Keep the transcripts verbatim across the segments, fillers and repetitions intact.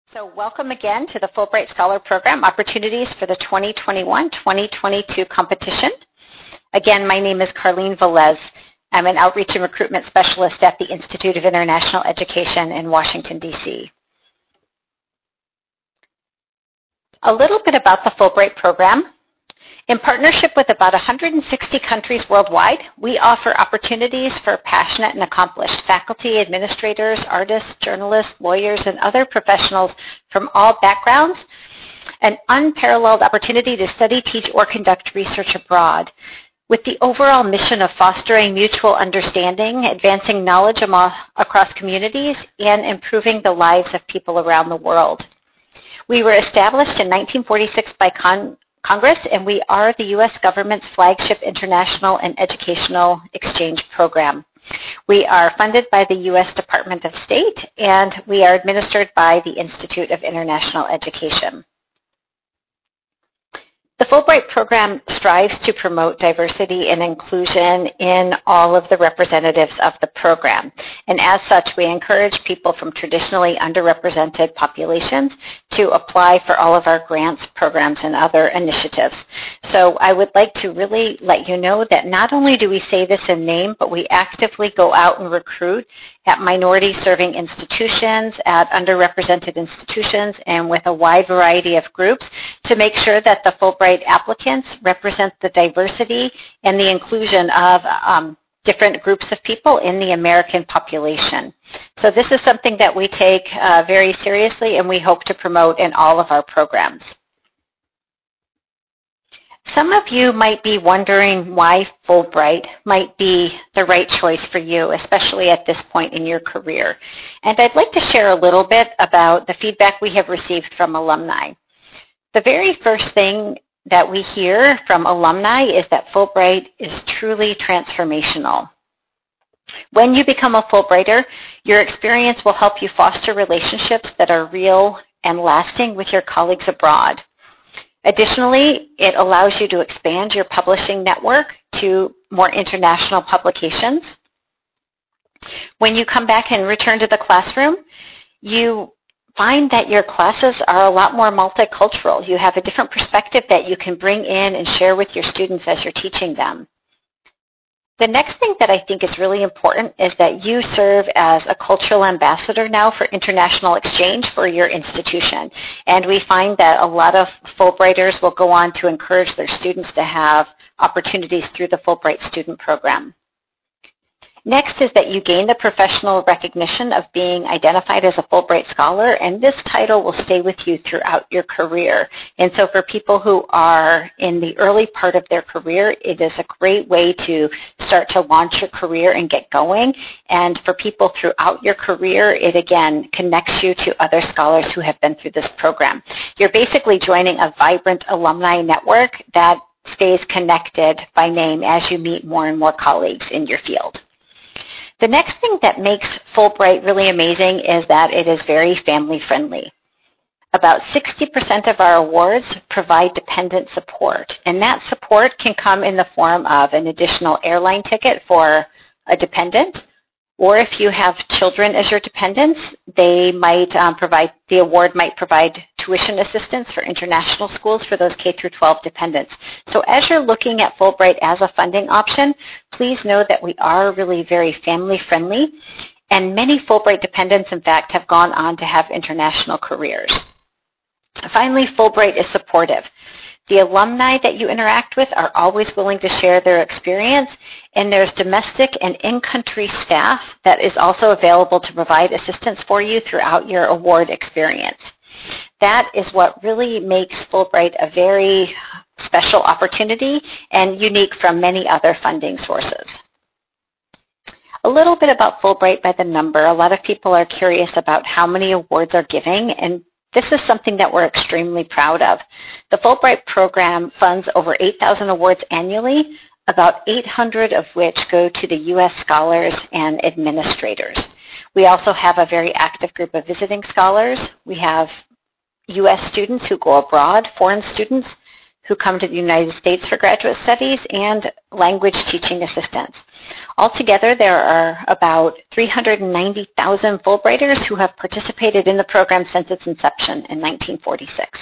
So welcome again to the Fulbright Scholar Program Opportunities for the twenty twenty-one twenty twenty-two competition. Again, my name is Carlene Velez. I'm an Outreach and Recruitment Specialist at the Institute of International Education in Washington, D C A little bit about the Fulbright program. In partnership with about one hundred sixty countries worldwide, we offer opportunities for passionate and accomplished faculty, administrators, artists, journalists, lawyers, and other professionals from all backgrounds, an unparalleled opportunity to study, teach, or conduct research abroad, with the overall mission of fostering mutual understanding, advancing knowledge across communities, and improving the lives of people around the world. We were established in nineteen forty-six by Con Congress, and we are the U S government's flagship international and educational exchange program. We are funded by the U S Department of State, and we are administered by the Institute of International Education. The Fulbright program strives to promote diversity and inclusion in all of the representatives of the program. And as such, we encourage people from traditionally underrepresented populations to apply for all of our grants, programs, and other initiatives. So I would like to really let you know that not only do we say this in name, but we actively go out and recruit at minority-serving institutions, at underrepresented institutions, and with a wide variety of groups to make sure that the Fulbright applicants represent the diversity and the inclusion of um, different groups of people in the American population. So this is something that we take uh, very seriously, and we hope to promote in all of our programs. Some of you might be wondering why Fulbright might be the right choice for you, especially at this point in your career. And I'd like to share a little bit about the feedback we have received from alumni. The very first thing that we hear from alumni is that Fulbright is truly transformational. When you become a Fulbrighter, your experience will help you foster relationships that are real and lasting with your colleagues abroad. Additionally, it allows you to expand your publishing network to more international publications. When you come back and return to the classroom, you find that your classes are a lot more multicultural. You have a different perspective that you can bring in and share with your students as you're teaching them. The next thing that I think is really important is that you serve as a cultural ambassador now for international exchange for your institution. And we find that a lot of Fulbrighters will go on to encourage their students to have opportunities through the Fulbright student program. Next is that you gain the professional recognition of being identified as a Fulbright Scholar, and this title will stay with you throughout your career. And so for people who are in the early part of their career, it is a great way to start to launch your career and get going. And for people throughout your career, it again connects you to other scholars who have been through this program. You're basically joining a vibrant alumni network that stays connected by name as you meet more and more colleagues in your field. The next thing that makes Fulbright really amazing is that it is very family-friendly. About sixty percent of our awards provide dependent support, and that support can come in the form of an additional airline ticket for a dependent, or if you have children as your dependents, they might um, provide, the award might provide tuition assistance for international schools for those K through twelve dependents. So as you're looking at Fulbright as a funding option, please know that we are really very family-friendly, and many Fulbright dependents, in fact, have gone on to have international careers. Finally, Fulbright is supportive. The alumni that you interact with are always willing to share their experience, and there's domestic and in-country staff that is also available to provide assistance for you throughout your award experience. That is what really makes Fulbright a very special opportunity and unique from many other funding sources. A little bit about Fulbright by the number. A lot of people are curious about how many awards are giving, and this is something that we're extremely proud of. The Fulbright program funds over eight thousand awards annually, about eight hundred of which go to the U S scholars and administrators. We also have a very active group of visiting scholars. We have U S students who go abroad, foreign students who come to the United States for graduate studies, and language teaching assistants. Altogether, there are about three hundred ninety thousand Fulbrighters who have participated in the program since its inception in nineteen forty-six.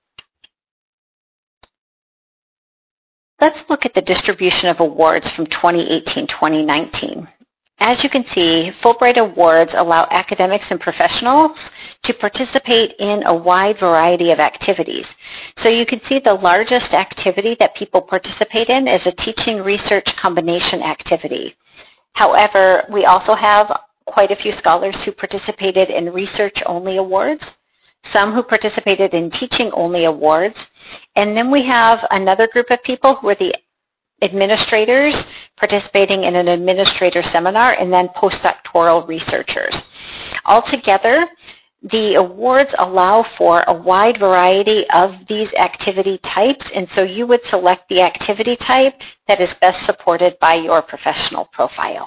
Let's look at the distribution of awards from twenty eighteen to twenty nineteen. As you can see, Fulbright Awards allow academics and professionals to participate in a wide variety of activities. So you can see the largest activity that people participate in is a teaching research combination activity. However, we also have quite a few scholars who participated in research-only awards, some who participated in teaching-only awards, and then we have another group of people who are the administrators participating in an administrator seminar, and then postdoctoral researchers. Altogether, the awards allow for a wide variety of these activity types, and so you would select the activity type that is best supported by your professional profile.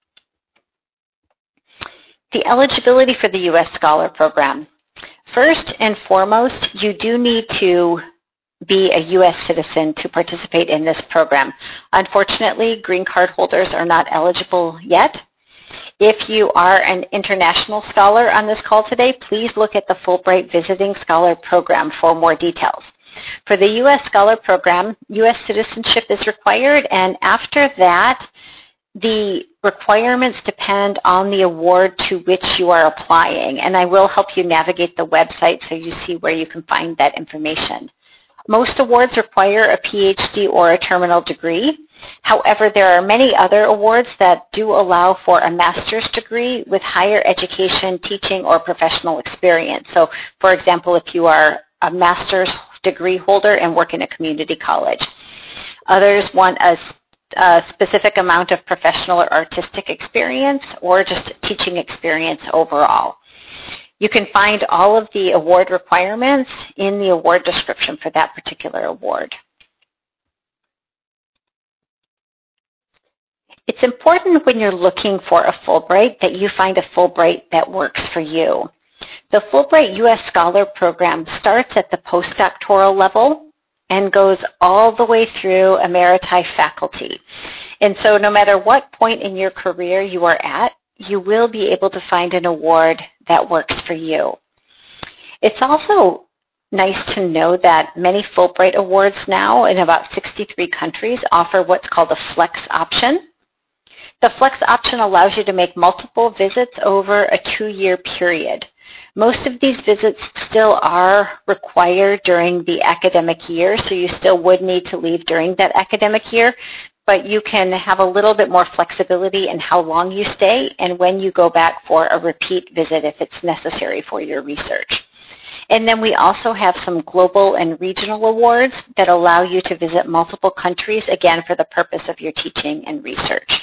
The eligibility for the U S Scholar Program. First and foremost, you do need to be a U S citizen to participate in this program. Unfortunately, green card holders are not eligible yet. If you are an international scholar on this call today, please look at the Fulbright Visiting Scholar Program for more details. For the U S Scholar Program, U S citizenship is required, and after that, the requirements depend on the award to which you are applying, and I will help you navigate the website so you see where you can find that information. Most awards require a P H D or a terminal degree. However, there are many other awards that do allow for a master's degree with higher education, teaching, or professional experience. So, for example, if you are a master's degree holder and work in a community college. Others want a, a specific amount of professional or artistic experience or just teaching experience overall. You can find all of the award requirements in the award description for that particular award. It's important when you're looking for a Fulbright that you find a Fulbright that works for you. The Fulbright U S Scholar Program starts at the postdoctoral level and goes all the way through Emeriti faculty. And so no matter what point in your career you are at, you will be able to find an award that works for you. It's also nice to know that many Fulbright Awards now in about sixty-three countries offer what's called a flex option. The flex option allows you to make multiple visits over a two-year period. Most of these visits still are required during the academic year, so you still would need to leave during that academic year, but you can have a little bit more flexibility in how long you stay and when you go back for a repeat visit if it's necessary for your research. And then we also have some global and regional awards that allow you to visit multiple countries, again, for the purpose of your teaching and research.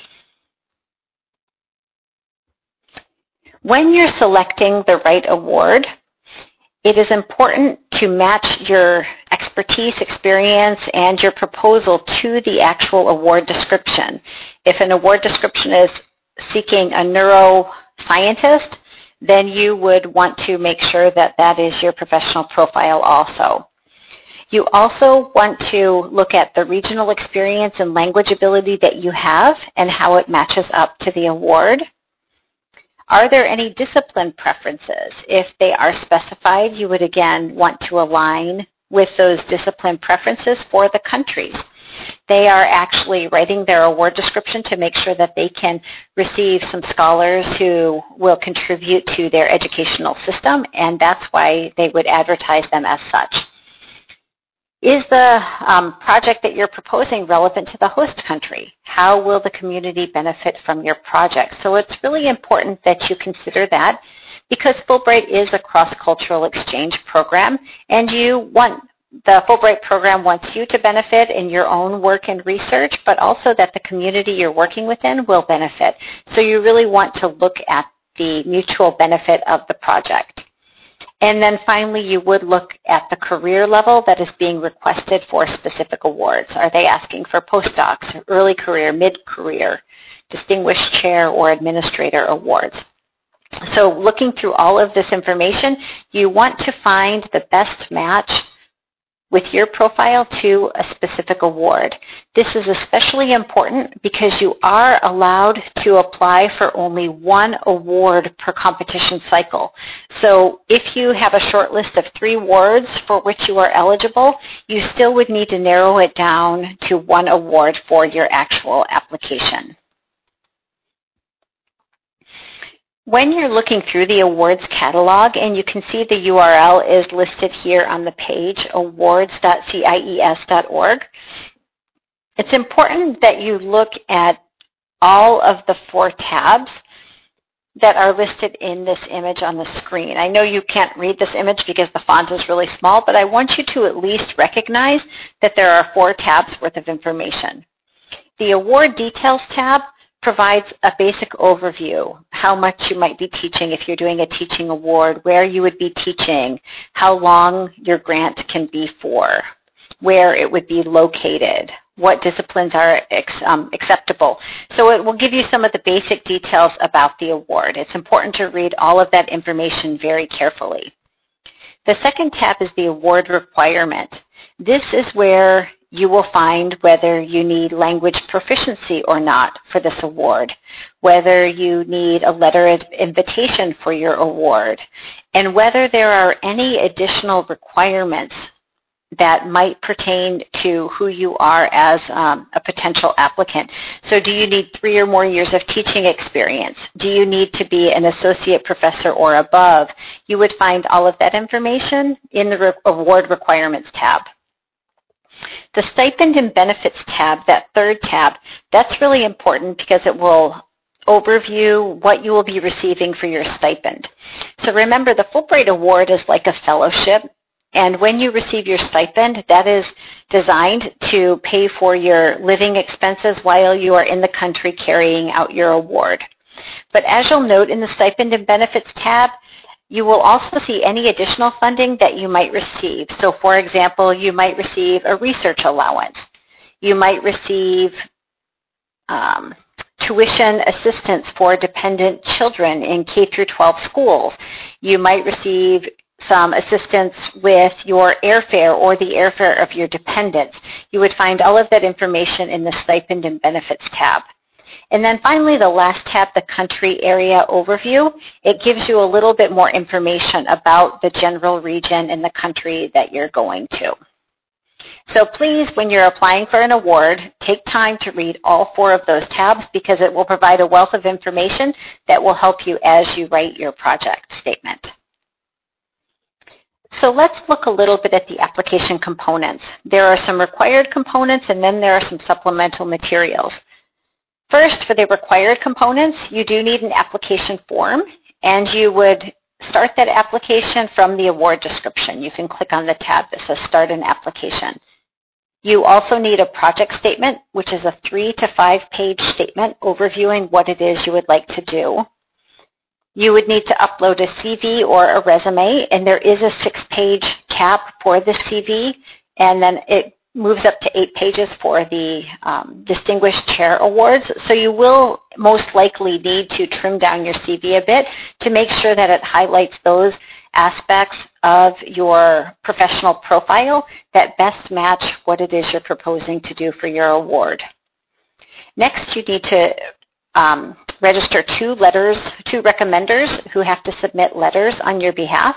When you're selecting the right award, it is important to match your expertise, experience, and your proposal to the actual award description. If an award description is seeking a neuroscientist, then you would want to make sure that that is your professional profile also. You also want to look at the regional experience and language ability that you have and how it matches up to the award. Are there any discipline preferences? If they are specified, you would again want to align with those discipline preferences for the countries. They are actually writing their award description to make sure that they can receive some scholars who will contribute to their educational system, and that's why they would advertise them as such. Is the um, project that you're proposing relevant to the host country? How will the community benefit from your project? So it's really important that you consider that, because Fulbright is a cross-cultural exchange program, and you want the Fulbright program wants you to benefit in your own work and research, but also that the community you're working within will benefit. So you really want to look at the mutual benefit of the project. And then finally, you would look at the career level that is being requested for specific awards. Are they asking for postdocs, early career, mid-career, distinguished chair, or administrator awards? So looking through all of this information, you want to find the best match with your profile to a specific award. This is especially important because you are allowed to apply for only one award per competition cycle. So if you have a short list of three awards for which you are eligible, you still would need to narrow it down to one award for your actual application. When you're looking through the awards catalog, and you can see the U R L is listed here on the page, awards dot C I E S dot org, it's important that you look at all of the four tabs that are listed in this image on the screen. I know you can't read this image because the font is really small, but I want you to at least recognize that there are four tabs worth of information. The Award Details tab provides a basic overview, how much you might be teaching if you're doing a teaching award, where you would be teaching, how long your grant can be for, where it would be located, what disciplines are um, acceptable. So it will give you some of the basic details about the award. It's important to read all of that information very carefully. The second tab is the award requirement. This is where you will find whether you need language proficiency or not for this award, whether you need a letter of invitation for your award, and whether there are any additional requirements that might pertain to who you are as um, a potential applicant. So do you need three or more years of teaching experience? Do you need to be an associate professor or above? You would find all of that information in the re- award requirements tab. The stipend and benefits tab, that third tab, that's really important because it will overview what you will be receiving for your stipend. So remember, the Fulbright Award is like a fellowship, and when you receive your stipend, that is designed to pay for your living expenses while you are in the country carrying out your award. But as you'll note in the stipend and benefits tab, you will also see any additional funding that you might receive. So for example, you might receive a research allowance. You might receive um, tuition assistance for dependent children in K through twelve schools. You might receive some assistance with your airfare or the airfare of your dependents. You would find all of that information in the stipend and benefits tab. And then finally, the last tab, the country area overview, it gives you a little bit more information about the general region in the country that you're going to. So please, when you're applying for an award, take time to read all four of those tabs because it will provide a wealth of information that will help you as you write your project statement. So let's look a little bit at the application components. There are some required components and then there are some supplemental materials. First, for the required components, you do need an application form, and you would start that application from the award description. You can click on the tab that says Start an Application. You also need a project statement, which is a three to five page statement overviewing what it is you would like to do. You would need to upload a C V or a resume, and there is a six page cap for the C V, and then it moves up to eight pages for the um, Distinguished Chair Awards. So you will most likely need to trim down your C V a bit to make sure that it highlights those aspects of your professional profile that best match what it is you're proposing to do for your award. Next, you need to um, register two letters, two recommenders who have to submit letters on your behalf.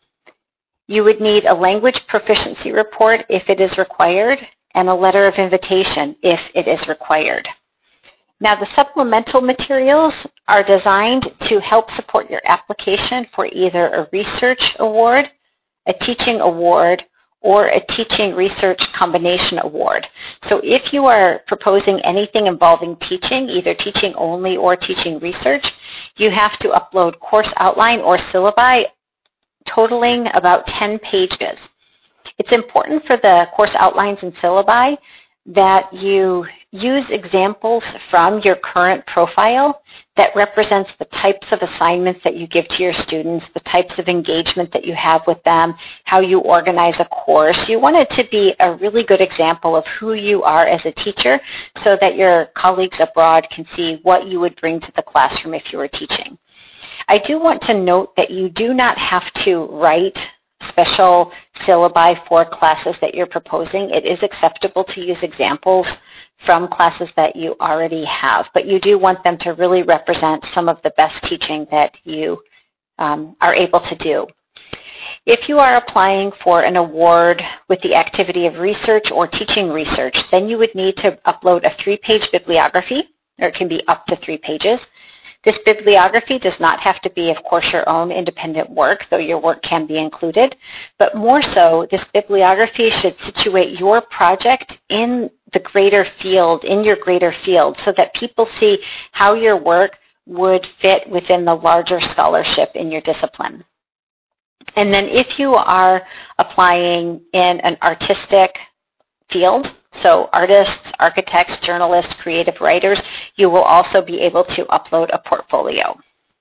You would need a language proficiency report if it is required, and a letter of invitation if it is required. Now, the supplemental materials are designed to help support your application for either a research award, a teaching award, or a teaching research combination award. So if you are proposing anything involving teaching, either teaching only or teaching research, you have to upload course outline or syllabi totaling about ten pages. It's important for the course outlines and syllabi that you use examples from your current profile that represents the types of assignments that you give to your students, the types of engagement that you have with them, how you organize a course. You want it to be a really good example of who you are as a teacher so that your colleagues abroad can see what you would bring to the classroom if you were teaching. I do want to note that you do not have to write special syllabi for classes that you're proposing, it is acceptable to use examples from classes that you already have, but you do want them to really represent some of the best teaching that you um, are able to do. If you are applying for an award with the activity of research or teaching research, then you would need to upload a three-page bibliography, or it can be up to three pages. This bibliography does not have to be, of course, your own independent work, though your work can be included. But more so, this bibliography should situate your project in the greater field, in your greater field, so that people see how your work would fit within the larger scholarship in your discipline. And then if you are applying in an artistic field, so artists, architects, journalists, creative writers, you will also be able to upload a portfolio.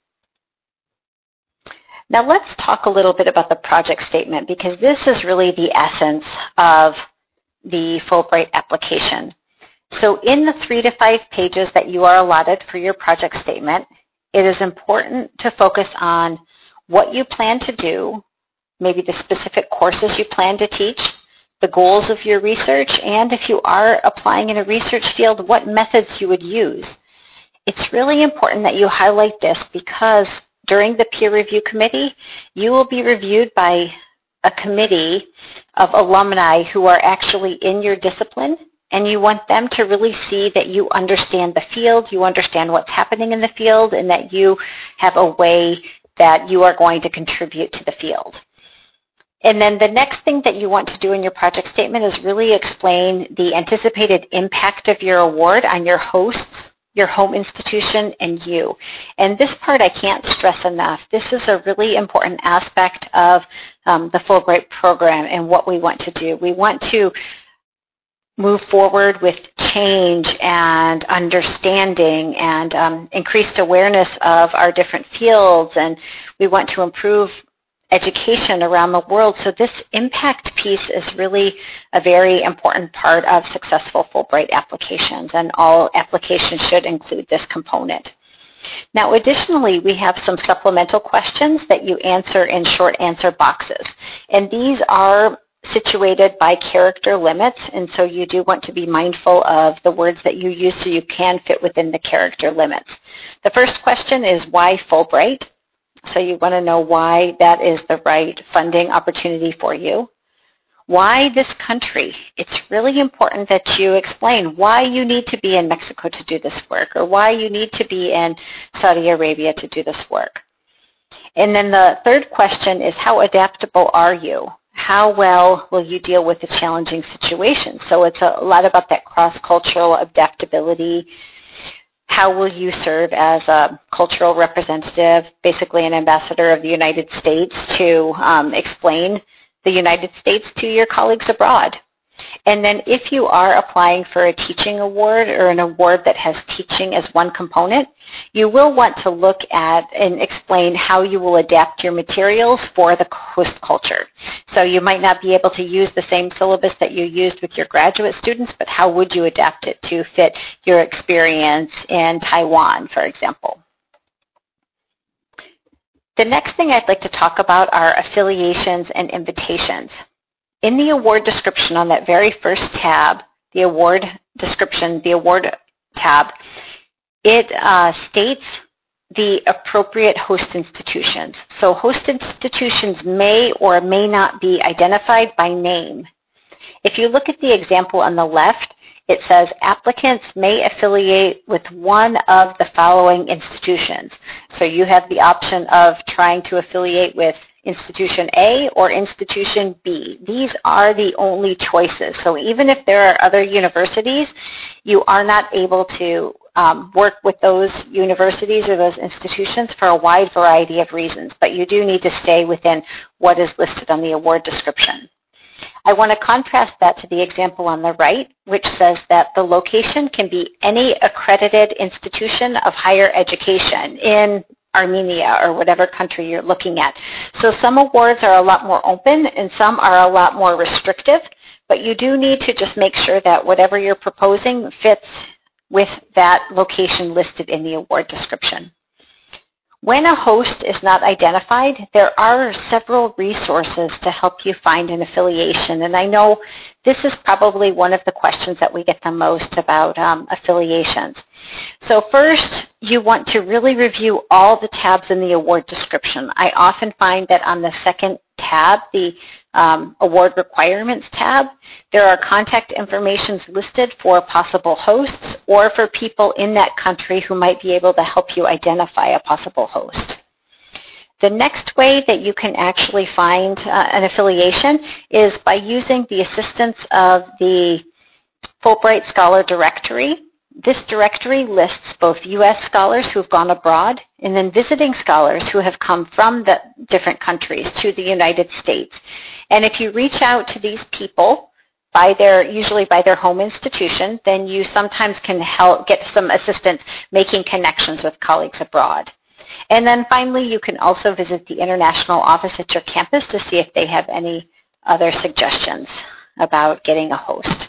Now let's talk a little bit about the project statement, because this is really the essence of the Fulbright application. So in the three to five pages that you are allotted for your project statement, it is important to focus on what you plan to do, maybe the specific courses you plan to teach, the goals of your research, and if you are applying in a research field, what methods you would use. It's really important that you highlight this, because during the peer review committee, you will be reviewed by a committee of alumni who are actually in your discipline, and you want them to really see that you understand the field, you understand what's happening in the field, and that you have a way that you are going to contribute to the field. And then the next thing that you want to do in your project statement is really explain the anticipated impact of your award on your hosts, your home institution, and you. And this part I can't stress enough. This is a really important aspect of um, the Fulbright program and what we want to do. We want to move forward with change and understanding and um, increased awareness of our different fields, and we want to improve education around the world. So this impact piece is really a very important part of successful Fulbright applications, and all applications should include this component. Now additionally, we have some supplemental questions that you answer in short answer boxes, and these are situated by character limits, and so you do want to be mindful of the words that you use so you can fit within the character limits. The first question is, why Fulbright? So you want to know why that is the right funding opportunity for you. Why this country? It's really important that you explain why you need to be in Mexico to do this work, or why you need to be in Saudi Arabia to do this work. And then the third question is, how adaptable are you? How well will you deal with a challenging situation? So it's a lot about that cross-cultural adaptability. How will you serve as a cultural representative, basically an ambassador of the United States, to um, explain the United States to your colleagues abroad? And then if you are applying for a teaching award or an award that has teaching as one component, you will want to look at and explain how you will adapt your materials for the host culture. So you might not be able to use the same syllabus that you used with your graduate students, but how would you adapt it to fit your experience in Taiwan, for example? The next thing I'd like to talk about are affiliations and invitations. In the award description on that very first tab, the award description, the award tab, it uh, states the appropriate host institutions. So host institutions may or may not be identified by name. If you look at the example on the left, it says applicants may affiliate with one of the following institutions. So you have the option of trying to affiliate with Institution A or Institution B. These are the only choices. So even if there are other universities, you are not able to um, work with those universities or those institutions for a wide variety of reasons, but you do need to stay within what is listed on the award description. I want to contrast that to the example on the right, which says that the location can be any accredited institution of higher education in Armenia or whatever country you're looking at. So some awards are a lot more open and some are a lot more restrictive, but you do need to just make sure that whatever you're proposing fits with that location listed in the award description. When a host is not identified, there are several resources to help you find an affiliation. And I know this is probably one of the questions that we get the most about um, affiliations. So first, you want to really review all the tabs in the award description. I often find that on the second tab, the um, award requirements tab, there are contact information listed for possible hosts or for people in that country who might be able to help you identify a possible host. The next way that you can actually find uh, an affiliation is by using the assistance of the Fulbright Scholar Directory. This directory lists both U S scholars who have gone abroad and then visiting scholars who have come from the different countries to the United States. And if you reach out to these people, by their, usually by their home institution, then you sometimes can help get some assistance making connections with colleagues abroad. And then finally, you can also visit the international office at your campus to see if they have any other suggestions about getting a host.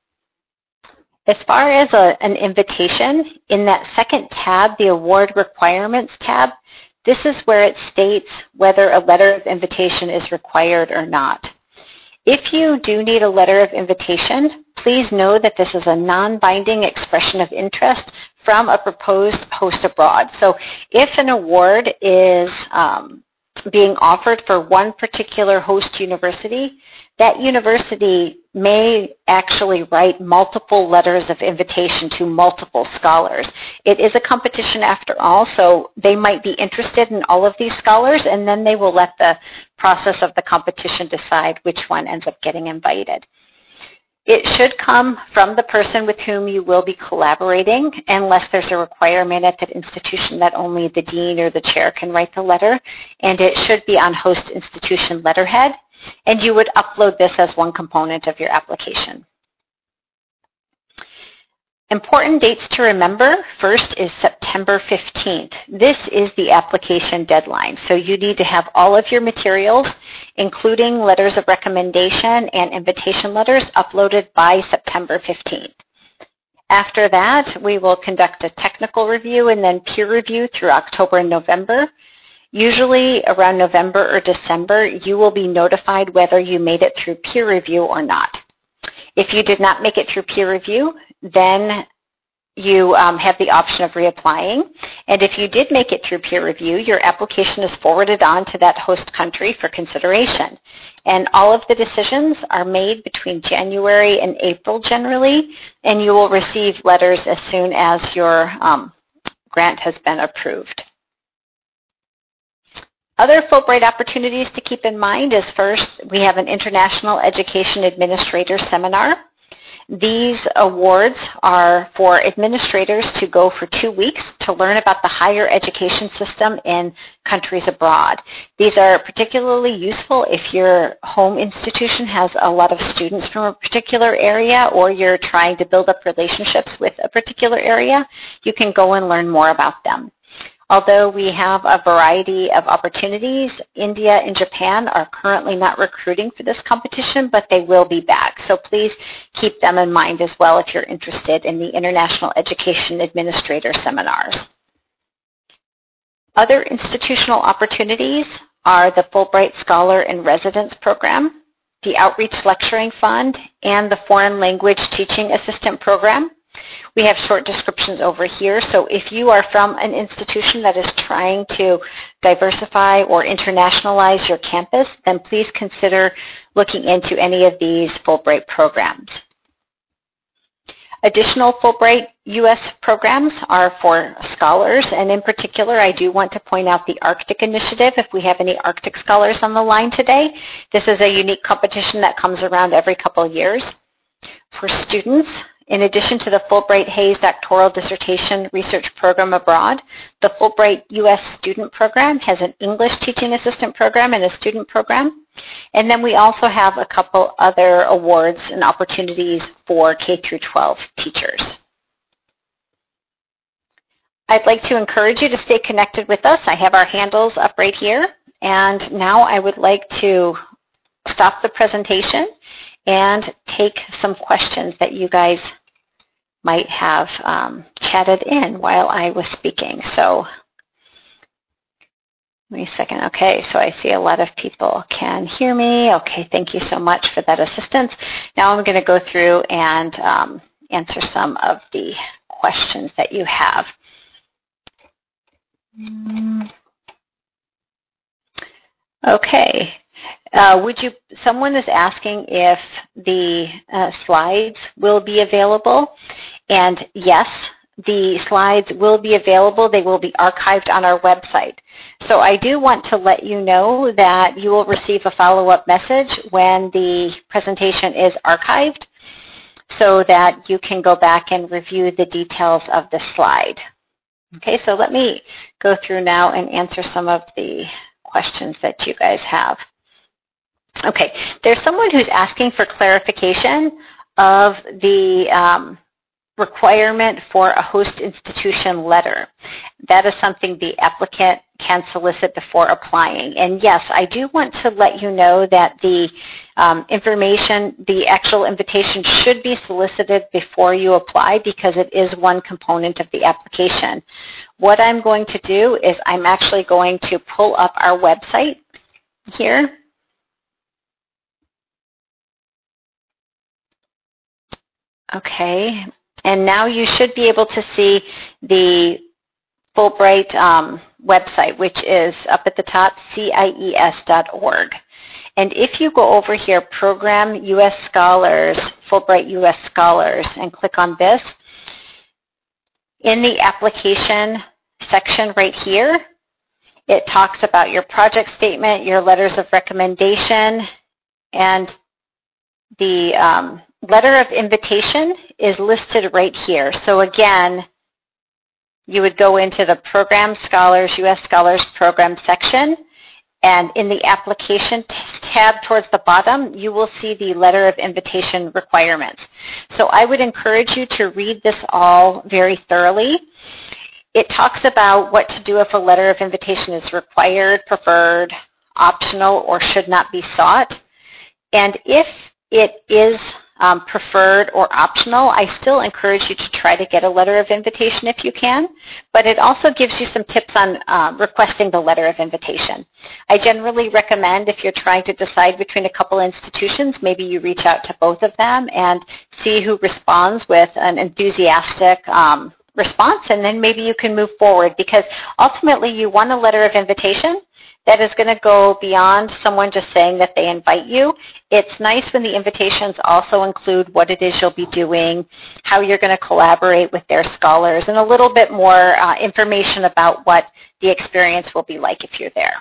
As far as a, an invitation, in that second tab, the award requirements tab, this is where it states whether a letter of invitation is required or not. If you do need a letter of invitation, please know that this is a non-binding expression of interest from a proposed host abroad. So if an award is um, being offered for one particular host university, that university may actually write multiple letters of invitation to multiple scholars. It is a competition after all, so they might be interested in all of these scholars, and then they will let the process of the competition decide which one ends up getting invited. It should come from the person with whom you will be collaborating, unless there's a requirement at that institution that only the dean or the chair can write the letter, and it should be on host institution letterhead, and you would upload this as one component of your application. Important dates to remember, first is September fifteenth. This is the application deadline, so you need to have all of your materials, including letters of recommendation and invitation letters, uploaded by September fifteenth. After that, we will conduct a technical review and then peer review through October and November. Usually around November or December, you will be notified whether you made it through peer review or not. If you did not make it through peer review, then you um, have the option of reapplying. And if you did make it through peer review, your application is forwarded on to that host country for consideration. And all of the decisions are made between January and April generally, and you will receive letters as soon as your um, grant has been approved. Other Fulbright opportunities to keep in mind is, first, we have an International Education Administrator Seminar. These awards are for administrators to go for two weeks to learn about the higher education system in countries abroad. These are particularly useful if your home institution has a lot of students from a particular area, or you're trying to build up relationships with a particular area. You can go and learn more about them. Although we have a variety of opportunities, India and Japan are currently not recruiting for this competition, but they will be back. So please keep them in mind as well if you're interested in the International Education Administrator Seminars. Other institutional opportunities are the Fulbright Scholar in Residence Program, the Outreach Lecturing Fund, and the Foreign Language Teaching Assistant Program. We have short descriptions over here, so if you are from an institution that is trying to diversify or internationalize your campus, then please consider looking into any of these Fulbright programs. Additional Fulbright U S programs are for scholars, and in particular, I do want to point out the Arctic Initiative, if we have any Arctic scholars on the line today. This is a unique competition that comes around every couple of years. For students, in addition to the Fulbright Hays Doctoral Dissertation Research Program abroad, the Fulbright U S Student Program has an English Teaching Assistant Program and a student program. And then we also have a couple other awards and opportunities for K through twelve teachers. I'd like to encourage you to stay connected with us. I have our handles up right here. And now I would like to stop the presentation and take some questions that you guys might have um, chatted in while I was speaking. So Give me a second. Okay, so I see a lot of people can hear me. Okay, thank you so much for that assistance. Now I'm going to go through and um, answer some of the questions that you have. Okay. Uh, would you, someone is asking if the uh, slides will be available, and yes, the slides will be available. They will be archived on our website. So I do want to let you know that you will receive a follow-up message when the presentation is archived so that you can go back and review the details of the slide. Okay, so let me go through now and answer some of the questions that you guys have. Okay, there's someone who's asking for clarification of the um, requirement for a host institution letter. That is something the applicant can solicit before applying. And yes, I do want to let you know that the um, information, the actual invitation should be solicited before you apply because it is one component of the application. What I'm going to do is I'm actually going to pull up our website here. Okay, and now you should be able to see the Fulbright um, website, which is up at the top, C I E S dot org. And if you go over here, Program U S Scholars, Fulbright U S Scholars, and click on this, in the application section right here, it talks about your project statement, your letters of recommendation, and the um, letter of invitation is listed right here. So again, you would go into the Program Scholars, U S Scholars Program section, and in the application tab towards the bottom, you will see the letter of invitation requirements. So I would encourage you to read this all very thoroughly. It talks about what to do if a letter of invitation is required, preferred, optional, or should not be sought. And if it is um, preferred or optional, I still encourage you to try to get a letter of invitation if you can, but it also gives you some tips on uh, requesting the letter of invitation. I generally recommend if you're trying to decide between a couple institutions, maybe you reach out to both of them and see who responds with an enthusiastic um, response, and then maybe you can move forward, because ultimately you want a letter of invitation that is going to go beyond someone just saying that they invite you. It's nice when the invitations also include what it is you'll be doing, how you're going to collaborate with their scholars, and a little bit more uh, information about what the experience will be like if you're there.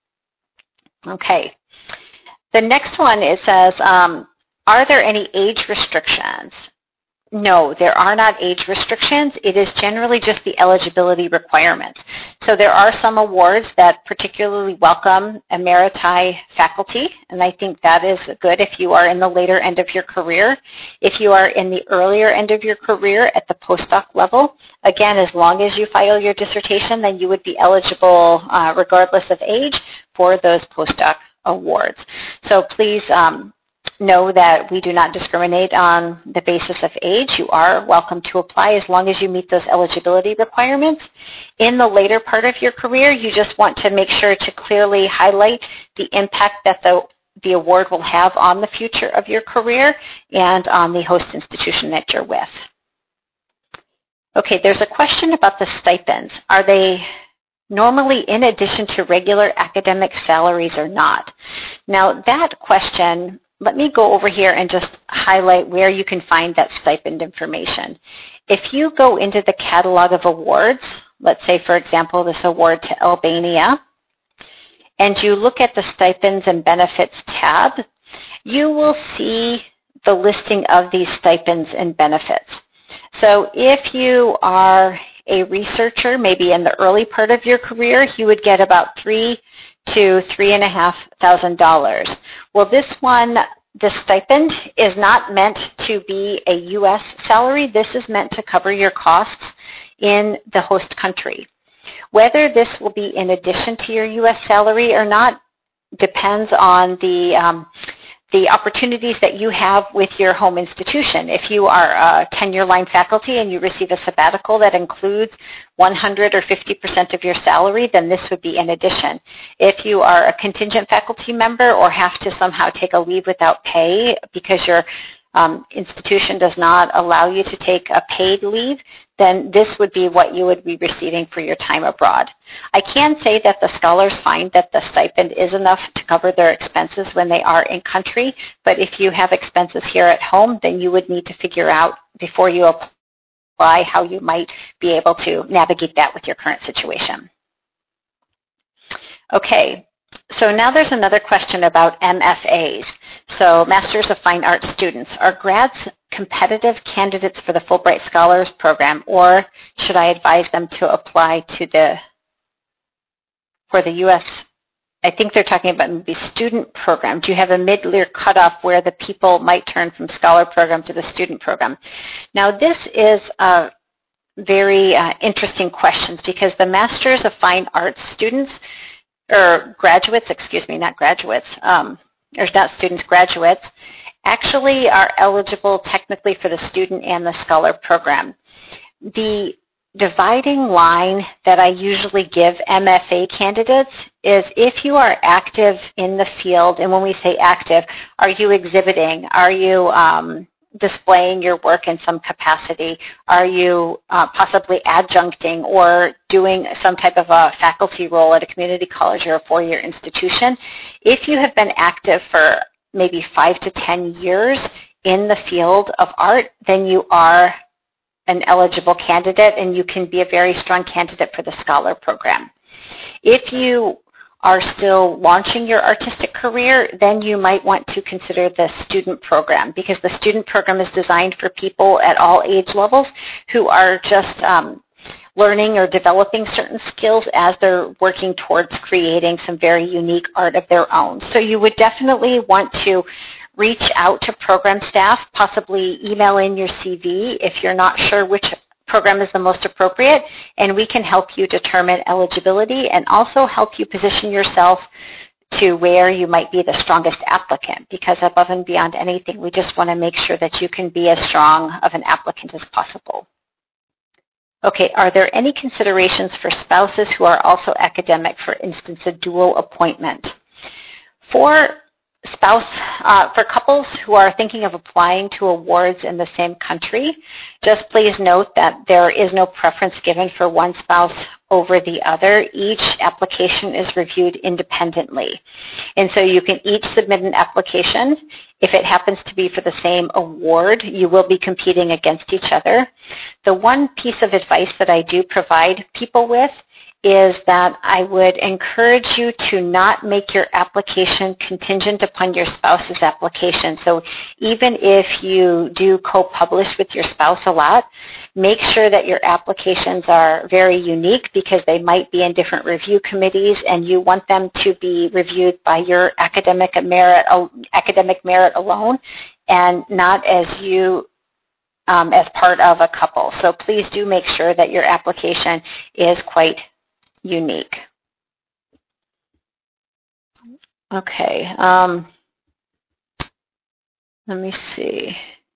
Okay. The next one, it says, um, are there any age restrictions? No, there are not age restrictions. It is generally just the eligibility requirements. So there are some awards that particularly welcome emeriti faculty, and I think that is good if you are in the later end of your career. If you are in the earlier end of your career at the postdoc level, again, as long as you file your dissertation, then you would be eligible uh, regardless of age for those postdoc awards. So please um, know that we do not discriminate on the basis of age. You are welcome to apply as long as you meet those eligibility requirements. In the later part of your career, you just want to make sure to clearly highlight the impact that the, the award will have on the future of your career and on the host institution that you're with. Okay, there's a question about the stipends. Are they normally in addition to regular academic salaries or not? Now, that question, let me go over here and just highlight where you can find that stipend information. If you go into the catalog of awards, let's say, for example, this award to Albania, and you look at the stipends and benefits tab, you will see the listing of these stipends and benefits. So if you are a researcher, maybe in the early part of your career, you would get about three to three and a half thousand dollars. Well, this one, the stipend is not meant to be a U S salary. This is meant to cover your costs in the host country. Whether this will be in addition to your U S salary or not depends on the um, the opportunities that you have with your home institution. If you are a tenure line faculty and you receive a sabbatical that includes one hundred or fifty percent of your salary, then this would be in addition. If you are a contingent faculty member or have to somehow take a leave without pay because your um, institution does not allow you to take a paid leave, then this would be what you would be receiving for your time abroad. I can say that the scholars find that the stipend is enough to cover their expenses when they are in country, but if you have expenses here at home, then you would need to figure out before you apply how you might be able to navigate that with your current situation. Okay, so now there's another question about M F As. So Masters of Fine Arts students. Are grads competitive candidates for the Fulbright Scholars Program, or should I advise them to apply to the, for the U S, I think they're talking about maybe student program. Do you have a mid-year cutoff where the people might turn from scholar program to the student program? Now this is a very uh, interesting questions because the Masters of Fine Arts students, or graduates, excuse me, not graduates, um, or not students, graduates, actually are eligible technically for the student and the scholar program. The dividing line that I usually give M F A candidates is if you are active in the field, and when we say active, are you exhibiting? Are you um, displaying your work in some capacity? Are you uh, possibly adjuncting or doing some type of a faculty role at a community college or a four-year institution? If you have been active for maybe five to ten years in the field of art, then you are an eligible candidate and you can be a very strong candidate for the scholar program. If you are still launching your artistic career, then you might want to consider the student program because the student program is designed for people at all age levels who are just um, learning or developing certain skills as they're working towards creating some very unique art of their own. So you would definitely want to reach out to program staff, possibly email in your C V if you're not sure which program is the most appropriate, and we can help you determine eligibility and also help you position yourself to where you might be the strongest applicant, because above and beyond anything, we just want to make sure that you can be as strong of an applicant as possible. Okay, are there any considerations for spouses who are also academic, for instance, a dual appointment? For spouse, uh, for couples who are thinking of applying to awards in the same country, just please note that there is no preference given for one spouse over the other. Each application is reviewed independently. And so you can each submit an application. If it happens to be for the same award, you will be competing against each other. The one piece of advice that I do provide people with is that I would encourage you to not make your application contingent upon your spouse's application. So even if you do co-publish with your spouse a lot, make sure that your applications are very unique because they might be in different review committees and you want them to be reviewed by your academic merit, academic merit alone and not as you um, as part of a couple. So please do make sure that your application is quite unique. Okay, um, let me see.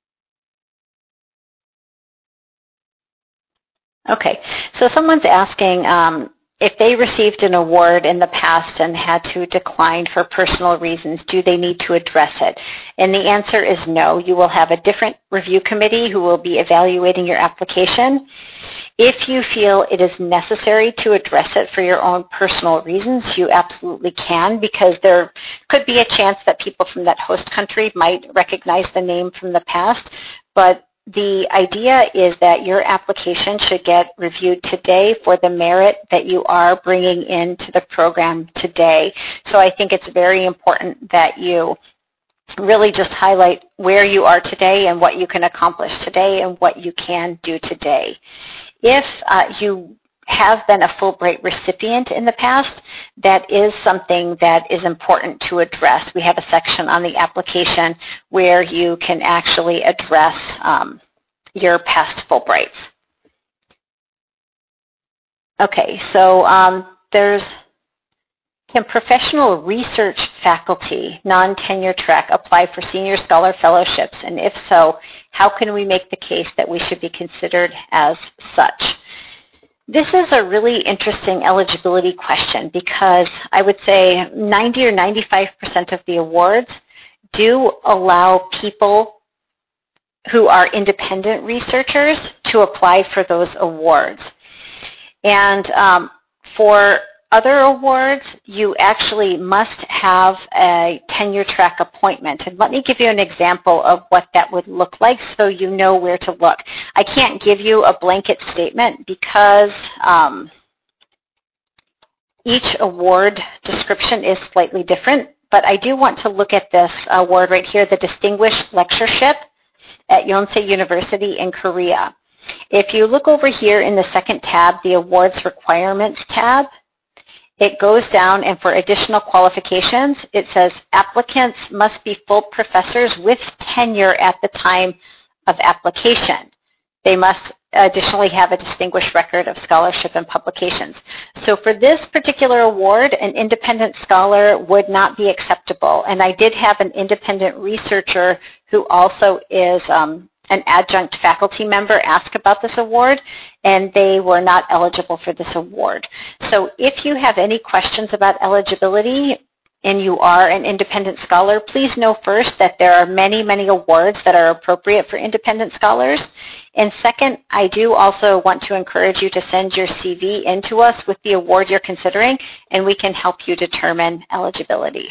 Okay, so someone's asking um, if they received an award in the past and had to decline for personal reasons, do they need to address it? And the answer is no. You will have a different review committee who will be evaluating your application. If you feel it is necessary to address it for your own personal reasons, you absolutely can, because there could be a chance that people from that host country might recognize the name from the past, but the idea is that your application should get reviewed today for the merit that you are bringing into the program today. So I think it's very important that you really just highlight where you are today and what you can accomplish today and what you can do today. If uh, you have been a Fulbright recipient in the past, that is something that is important to address. We have a section on the application where you can actually address um, your past Fulbrights. Okay, so um, there's Can professional research faculty, non-tenure track, apply for senior scholar fellowships? And if so, how can we make the case that we should be considered as such? This is a really interesting eligibility question because I would say ninety or ninety-five percent of the awards do allow people who are independent researchers to apply for those awards. And um, for other awards, you actually must have a tenure track appointment. And let me give you an example of what that would look like so you know where to look. I can't give you a blanket statement because um, each award description is slightly different, but I do want to look at this award right here, the Distinguished Lectureship at Yonsei University in Korea. If you look over here in the second tab, the Awards Requirements tab, it goes down, and for additional qualifications, it says applicants must be full professors with tenure at the time of application. They must additionally have a distinguished record of scholarship and publications. So for this particular award, an independent scholar would not be acceptable. And I did have an independent researcher who also is um, an adjunct faculty member ask about this award, and they were not eligible for this award. So if you have any questions about eligibility and you are an independent scholar, please know first that there are many, many awards that are appropriate for independent scholars. And second, I do also want to encourage you to send your C V in to us with the award you're considering, and we can help you determine eligibility.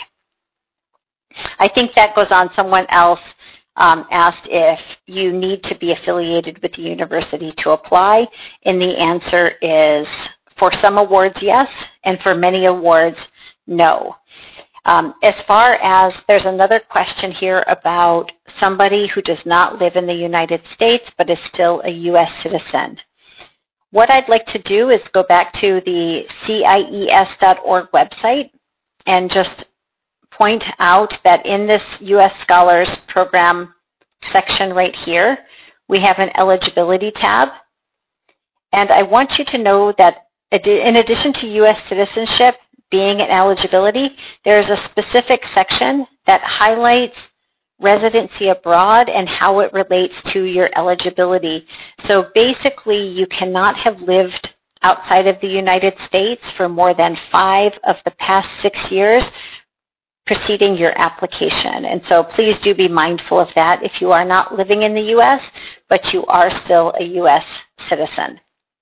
I think that goes on. Someone else Um, asked if you need to be affiliated with the university to apply, and the answer is for some awards, yes, and for many awards, no. Um, as far as, there's another question here about somebody who does not live in the United States but is still a U S citizen. What I'd like to do is go back to the C I E S dot org website and just point out that in this U S Scholars Program section right here, we have an eligibility tab. And I want you to know that in addition to U S citizenship being an eligibility, there is a specific section that highlights residency abroad and how it relates to your eligibility. So basically, you cannot have lived outside of the United States for more than five of the past six years preceding your application. And so please do be mindful of that if you are not living in the U S, but you are still a U S citizen.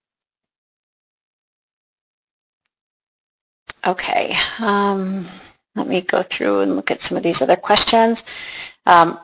Okay, um, let me go through and look at some of these other questions. Um,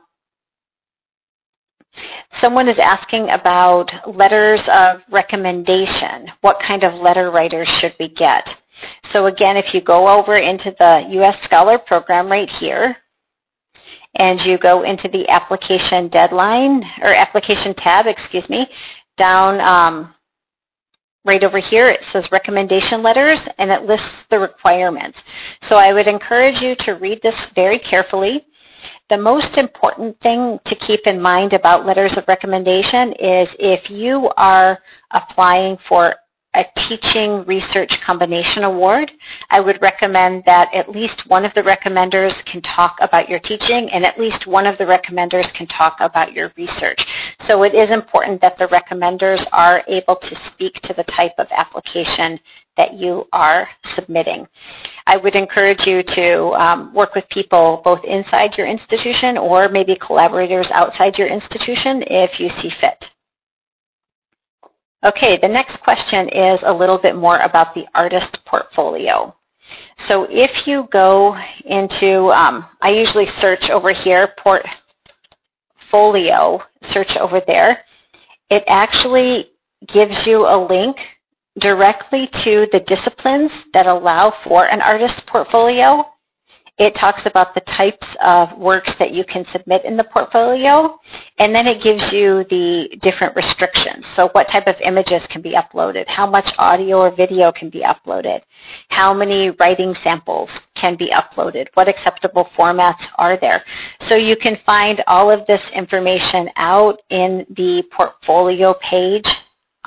someone is asking about letters of recommendation. What kind of letter writers should we get? So again, if you go over into the U S Scholar Program right here, and you go into the application deadline, or application tab, excuse me, down um, right over here, it says recommendation letters, and it lists the requirements. So I would encourage you to read this very carefully. The most important thing to keep in mind about letters of recommendation is if you are applying for a teaching research combination award, I would recommend that at least one of the recommenders can talk about your teaching and at least one of the recommenders can talk about your research. So it is important that the recommenders are able to speak to the type of application that you are submitting. I would encourage you to um, work with people both inside your institution or maybe collaborators outside your institution if you see fit. Okay, the next question is a little bit more about the artist portfolio. So if you go into, um, I usually search over here, portfolio, search over there. It actually gives you a link directly to the disciplines that allow for an artist portfolio. It talks about the types of works that you can submit in the portfolio, and then it gives you the different restrictions. So what type of images can be uploaded, how much audio or video can be uploaded, how many writing samples can be uploaded, what acceptable formats are there. So you can find all of this information out in the portfolio page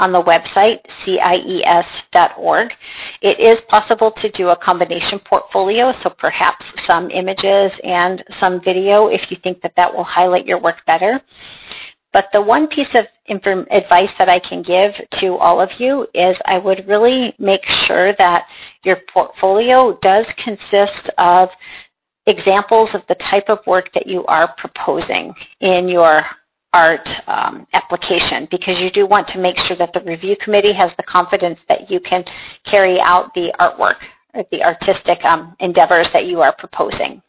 on the website, C I E S dot org. It is possible to do a combination portfolio, so perhaps some images and some video if you think that that will highlight your work better. But the one piece of advice that I can give to all of you is I would really make sure that your portfolio does consist of examples of the type of work that you are proposing in your art um, application, because you do want to make sure that the review committee has the confidence that you can carry out the artwork, or the artistic um, endeavors that you are proposing.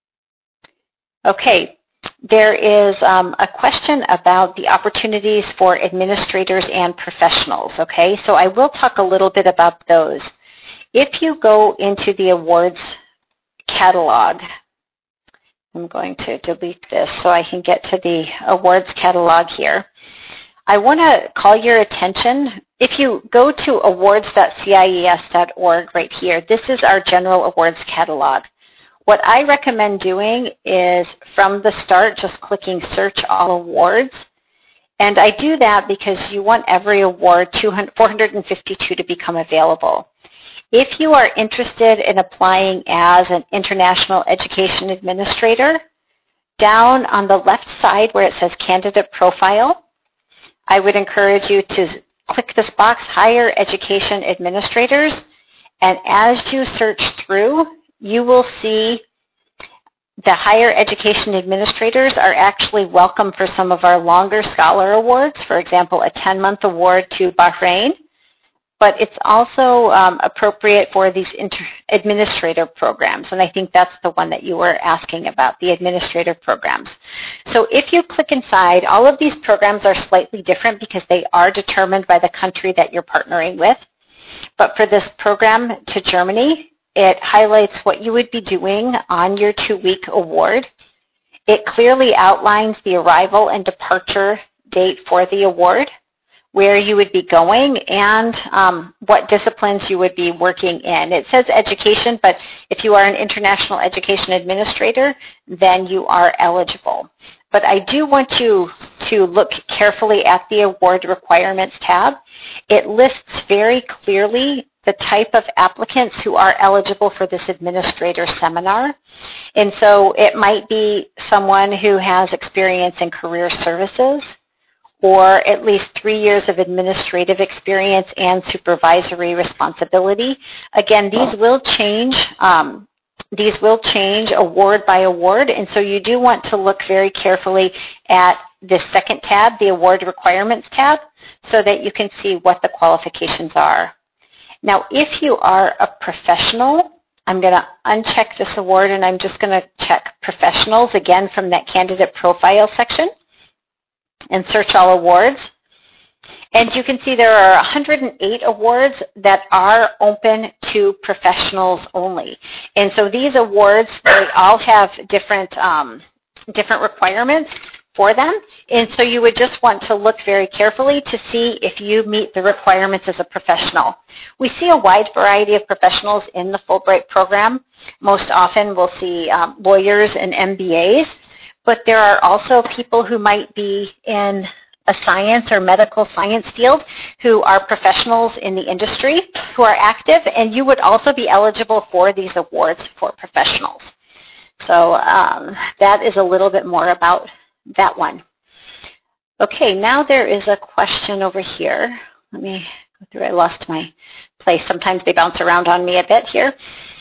Okay. There is um, a question about the opportunities for administrators and professionals, okay? So I will talk a little bit about those. If you go into the awards catalog, I'm going to delete this so I can get to the awards catalog here. I want to call your attention, if you go to awards dot C I E S dot org right here, this is our general awards catalog. What I recommend doing is from the start just clicking search all awards, and I do that because you want every award four hundred fifty-two to become available. If you are interested in applying as an International Education Administrator, down on the left side where it says Candidate Profile, I would encourage you to click this box, Higher Education Administrators, and as you search through, you will see the higher education administrators are actually welcome for some of our longer scholar awards, for example, a ten-month award to Bahrain, but it's also um, appropriate for these inter administrative programs, and I think that's the one that you were asking about, the administrative programs. So if you click inside, all of these programs are slightly different because they are determined by the country that you're partnering with, but for this program to Germany, it highlights what you would be doing on your two-week award. It clearly outlines the arrival and departure date for the award, where you would be going, and um, what disciplines you would be working in. It says education, but if you are an International Education Administrator, then you are eligible. But I do want you to look carefully at the Award Requirements tab. It lists very clearly the type of applicants who are eligible for this administrator seminar. And so it might be someone who has experience in career services, or at least three years of administrative experience and supervisory responsibility. Again, these will change. Um, these will change award by award, and so you do want to look very carefully at this second tab, the Award Requirements tab, so that you can see what the qualifications are. Now, if you are a professional, I'm going to uncheck this award, and I'm just going to check professionals again from that candidate profile section and search all awards. And you can see there are one hundred eight awards that are open to professionals only. And so these awards, they all have different, um, different requirements for them. And so you would just want to look very carefully to see if you meet the requirements as a professional. We see a wide variety of professionals in the Fulbright program. Most often we'll see um, lawyers and M B As, but there are also people who might be in a science or medical science field who are professionals in the industry who are active, and you would also be eligible for these awards for professionals. So um, that is a little bit more about that one. Okay, now there is a question over here. Let me go through. I lost my place. Sometimes they bounce around on me a bit here.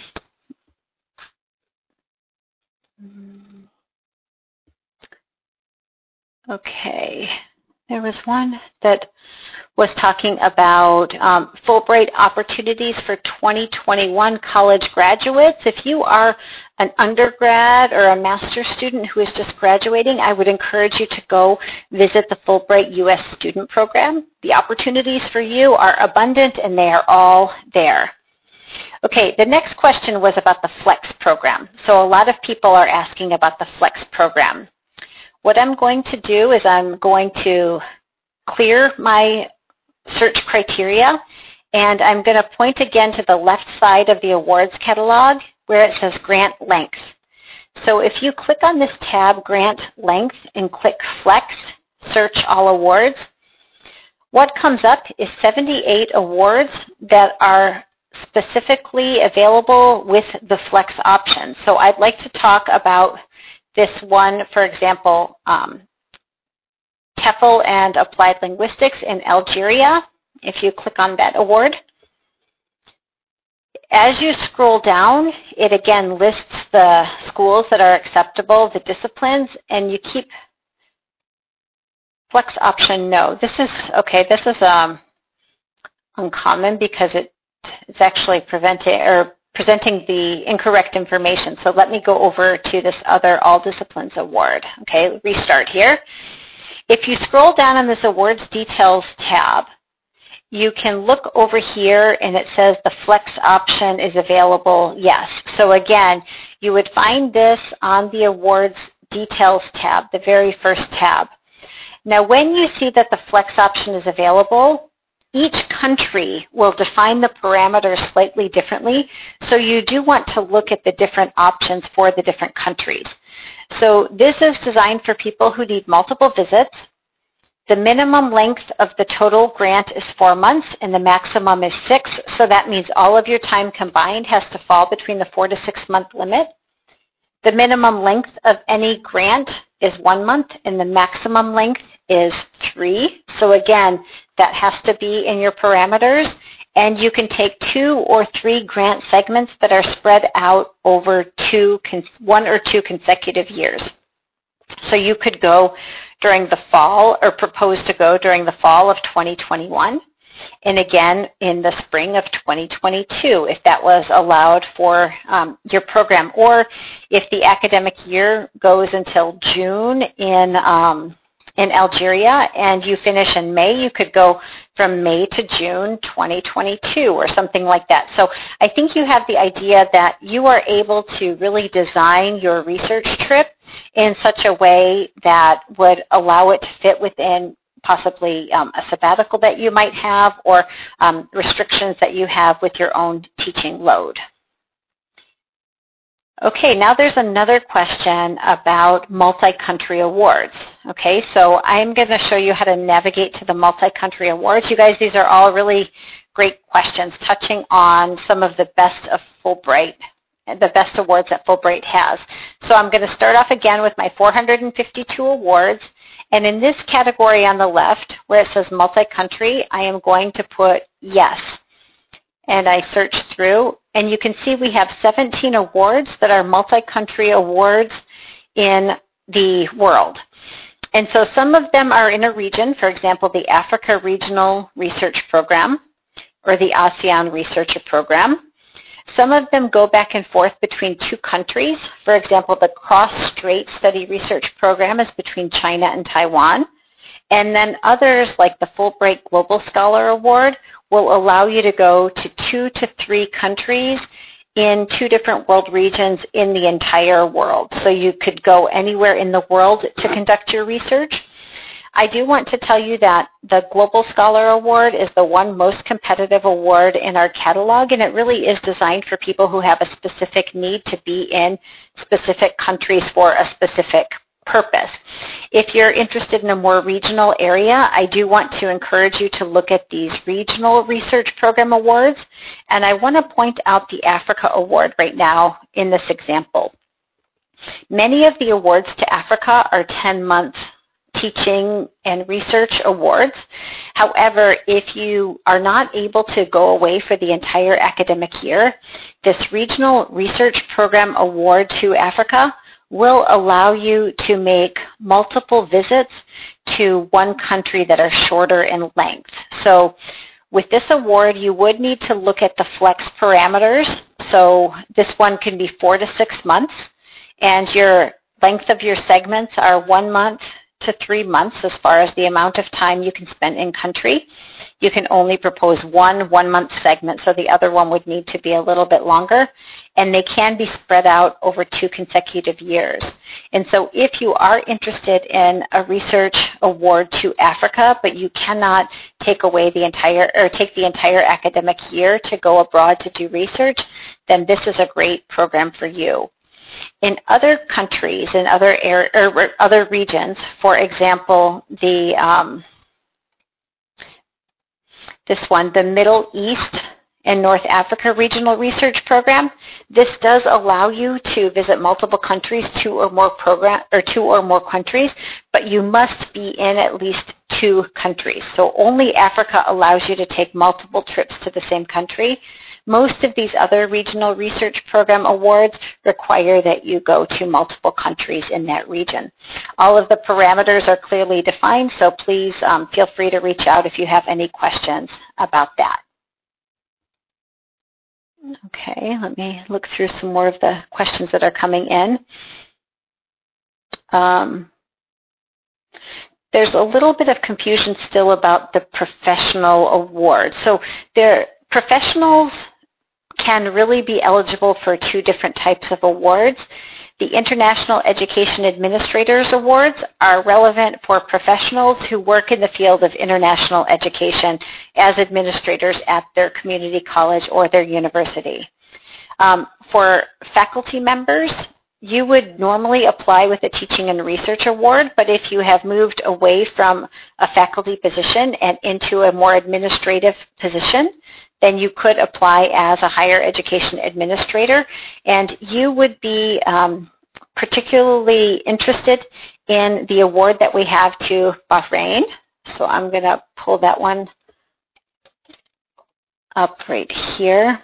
Okay, there was one that was talking about um, Fulbright opportunities for twenty twenty-one college graduates. If you are an undergrad or a master's student who is just graduating, I would encourage you to go visit the Fulbright U S Student Program. The opportunities for you are abundant, and they are all there. Okay, the next question was about the FLEX program. So a lot of people are asking about the FLEX program. What I'm going to do is I'm going to clear my search criteria, and I'm going to point again to the left side of the awards catalog where it says grant length. So if you click on this tab, grant length, and click flex, search all awards, what comes up is seventy-eight awards that are specifically available with the flex option. So I'd like to talk about this one, for example, um, TEFL and Applied Linguistics in Algeria. If you click on that award, as you scroll down, it again lists the schools that are acceptable, the disciplines, and you keep flex option no. This is, okay, this is um, uncommon because it, it's actually preventing or presenting the incorrect information. So let me go over to this other All Disciplines award. Okay, restart here. If you scroll down on this awards details tab, you can look over here and it says the flex option is available, yes. So again, you would find this on the awards details tab, the very first tab. Now when you see that the flex option is available, each country will define the parameters slightly differently, so you do want to look at the different options for the different countries. So this is designed for people who need multiple visits. The minimum length of the total grant is four months and the maximum is six, so that means all of your time combined has to fall between the four to six month limit. The minimum length of any grant is one month and the maximum length is three. So again, that has to be in your parameters, and you can take two or three grant segments that are spread out over two, one or two consecutive years. So you could go during the fall or propose to go during the fall of twenty twenty-one, and again in the spring of twenty twenty-two if that was allowed for um, your program, or if the academic year goes until June in um, in Algeria and you finish in May, you could go from May to June twenty twenty-two or something like that. So I think you have the idea that you are able to really design your research trip in such a way that would allow it to fit within possibly um, a sabbatical that you might have, or um, restrictions that you have with your own teaching load. Okay, now there's another question about multi-country awards. Okay, so I'm going to show you how to navigate to the multi-country awards. You guys, these are all really great questions touching on some of the best of Fulbright, the best awards that Fulbright has. So I'm going to start off again with my four hundred fifty-two awards. And in this category on the left, where it says multi-country, I am going to put yes. And I search through, and you can see we have seventeen awards that are multi-country awards in the world. And so some of them are in a region, for example, the Africa Regional Research Program or the ASEAN Researcher Program. Some of them go back and forth between two countries. For example, the Cross-Strait Study Research Program is between China and Taiwan. And then others, like the Fulbright Global Scholar Award, will allow you to go to two to three countries in two different world regions in the entire world. So you could go anywhere in the world to conduct your research. I do want to tell you that the Global Scholar Award is the one most competitive award in our catalog, and it really is designed for people who have a specific need to be in specific countries for a specific purpose. If you're interested in a more regional area, I do want to encourage you to look at these Regional Research Program Awards, and I want to point out the Africa Award right now in this example. Many of the awards to Africa are ten month teaching and research awards. However, if you are not able to go away for the entire academic year, this Regional Research Program Award to Africa will allow you to make multiple visits to one country that are shorter in length. So with this award, you would need to look at the flex parameters. So this one can be four to six months, and your length of your segments are one month to three months as far as the amount of time you can spend in country. You can only propose one one-month segment, so the other one would need to be a little bit longer, and they can be spread out over two consecutive years. And so if you are interested in a research award to Africa, but you cannot take away the entire, or take the entire academic year to go abroad to do research, then this is a great program for you. In other countries, in other air, or other regions, for example, the um, this one, the Middle East and North Africa Regional Research Program. This does allow you to visit multiple countries, two or more program or two or more countries, but you must be in at least two countries. So only Africa allows you to take multiple trips to the same country. Most of these other regional research program awards require that you go to multiple countries in that region. All of the parameters are clearly defined, so please um, feel free to reach out if you have any questions about that. Okay, let me look through some more of the questions that are coming in. Um, there's a little bit of confusion still about the professional award. So there, professionals can really be eligible for two different types of awards. The International Education Administrators Awards are relevant for professionals who work in the field of international education as administrators at their community college or their university. Um, for faculty members, you would normally apply with a Teaching and Research Award, but if you have moved away from a faculty position and into a more administrative position, then you could apply as a higher education administrator, and you would be um, particularly interested in the award that we have to Bahrain. So I'm going to pull that one up right here.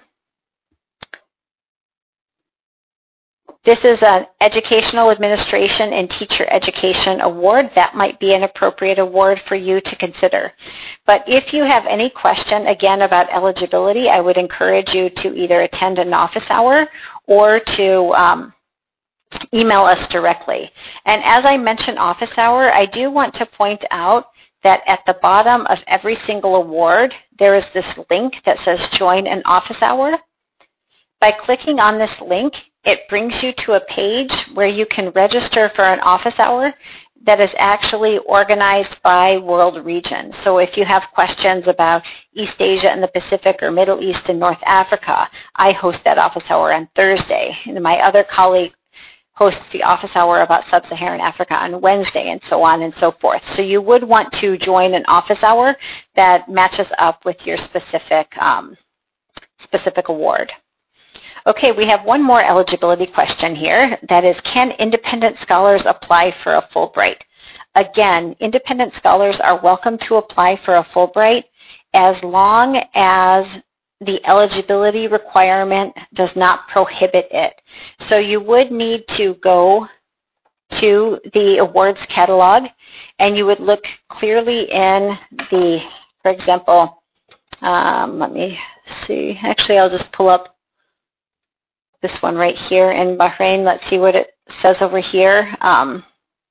This is an Educational Administration and Teacher Education Award. That might be an appropriate award for you to consider. But if you have any question, again, about eligibility, I would encourage you to either attend an office hour or to um, email us directly. And as I mentioned office hour, I do want to point out that at the bottom of every single award, there is this link that says Join an Office Hour. By clicking on this link, it brings you to a page where you can register for an office hour that is actually organized by world region. So if you have questions about East Asia and the Pacific or Middle East and North Africa, I host that office hour on Thursday. And my other colleague hosts the office hour about Sub-Saharan Africa on Wednesday, and so on and so forth. So you would want to join an office hour that matches up with your specific, um, specific award. Okay, we have one more eligibility question here. That is, can independent scholars apply for a Fulbright? Again, independent scholars are welcome to apply for a Fulbright as long as the eligibility requirement does not prohibit it. So you would need to go to the awards catalog and you would look clearly in the, for example, um, let me see, actually I'll just pull up this one right here in Bahrain. Let's see what it says over here. Um,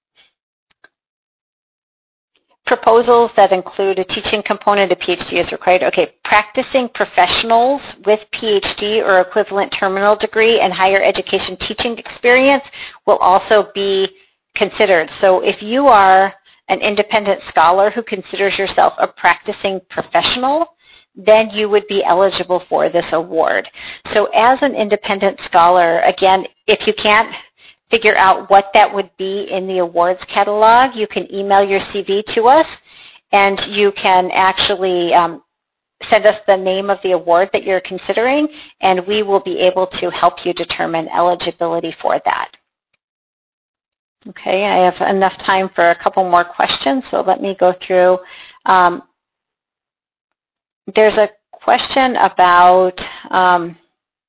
proposals that include a teaching component, a PhD is required. Okay, practicing professionals with PhD or equivalent terminal degree and higher education teaching experience will also be considered. So if you are an independent scholar who considers yourself a practicing professional, then you would be eligible for this award. So as an independent scholar, again, if you can't figure out what that would be in the awards catalog, you can email your C V to us, and you can actually um, send us the name of the award that you're considering, and we will be able to help you determine eligibility for that. Okay, I have enough time for a couple more questions, so let me go through. Um, There's a question about um,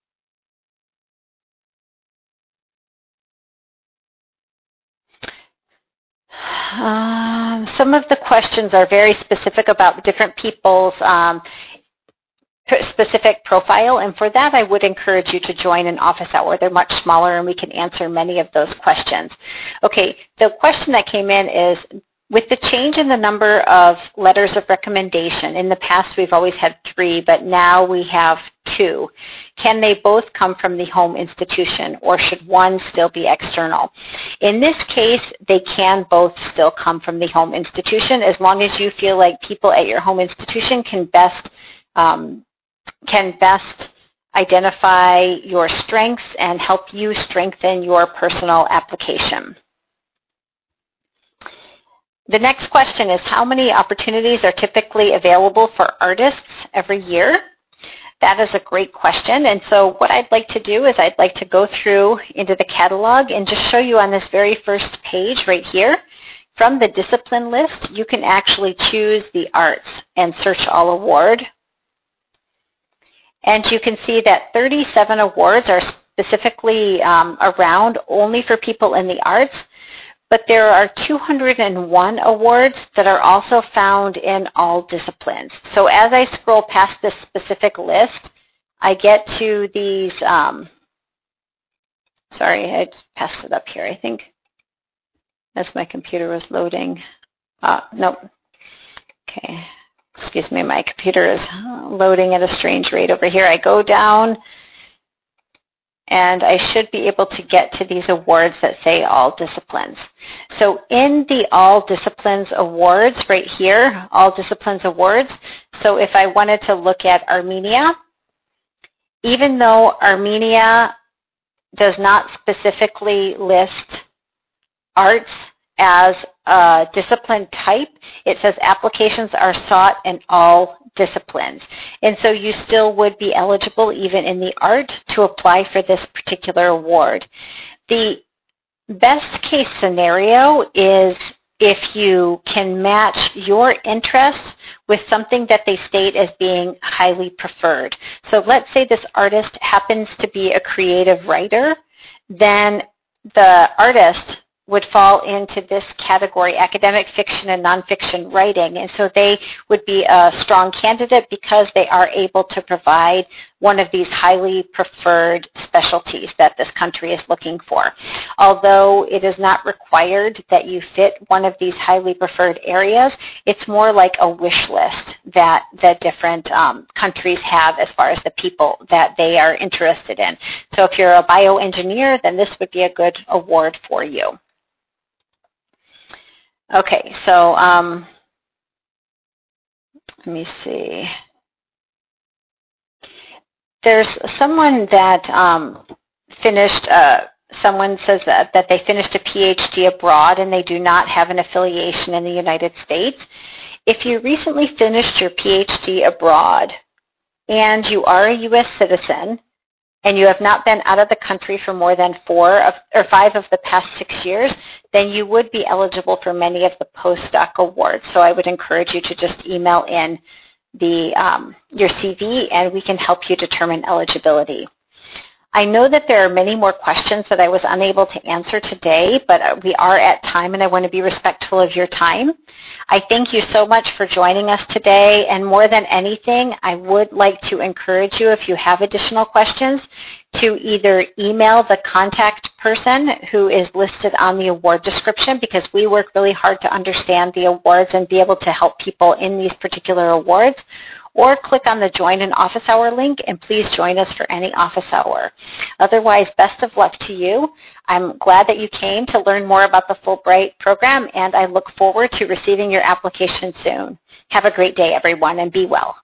uh, some of the questions are very specific about different people's um, specific profile, and for that I would encourage you to join an office hour. They're much smaller and we can answer many of those questions. Okay, the question that came in is, with the change in the number of letters of recommendation, in the past we've always had three, but now we have two. Can they both come from the home institution, or should one still be external? In this case, they can both still come from the home institution, as long as you feel like people at your home institution can best, um, can best identify your strengths and help you strengthen your personal application. The next question is, how many opportunities are typically available for artists every year? That is a great question. And so what I'd like to do is I'd like to go through into the catalog and just show you on this very first page right here. From the discipline list, you can actually choose the arts and search all award. And you can see that thirty-seven awards are specifically um, around only for people in the arts. But there are two hundred one awards that are also found in all disciplines. So as I scroll past this specific list, I get to these, um, sorry, I just passed it up here, I think, as my computer was loading. Uh, nope. Okay, excuse me, my computer is loading at a strange rate over here. I go down, and I should be able to get to these awards that say all disciplines. So in the all disciplines awards right here, all disciplines awards, so if I wanted to look at Armenia, even though Armenia does not specifically list arts as a discipline type, it says applications are sought in all disciplines. And so you still would be eligible, even in the art, to apply for this particular award. The best case scenario is if you can match your interests with something that they state as being highly preferred. So let's say this artist happens to be a creative writer, then the artist would fall into this category, academic fiction and nonfiction writing. And so they would be a strong candidate because they are able to provide one of these highly preferred specialties that this country is looking for. Although it is not required that you fit one of these highly preferred areas, it's more like a wish list that the different um, countries have as far as the people that they are interested in. So if you're a bioengineer, then this would be a good award for you. Okay, so um, let me see. There's someone that um, finished, uh, someone says that, that they finished a PhD abroad and they do not have an affiliation in the United States. If you recently finished your PhD abroad and you are a U S citizen, and you have not been out of the country for more than four of, or five of the past six years, then you would be eligible for many of the postdoc awards. So I would encourage you to just email in the, um, your C V, and we can help you determine eligibility. I know that there are many more questions that I was unable to answer today, but we are at time, and I want to be respectful of your time. I thank you so much for joining us today, and more than anything, I would like to encourage you, if you have additional questions, to either email the contact person who is listed on the award description, because we work really hard to understand the awards and be able to help people in these particular awards, or click on the Join an Office Hour link, and please join us for any office hour. Otherwise, best of luck to you. I'm glad that you came to learn more about the Fulbright program, and I look forward to receiving your application soon. Have a great day, everyone, and be well.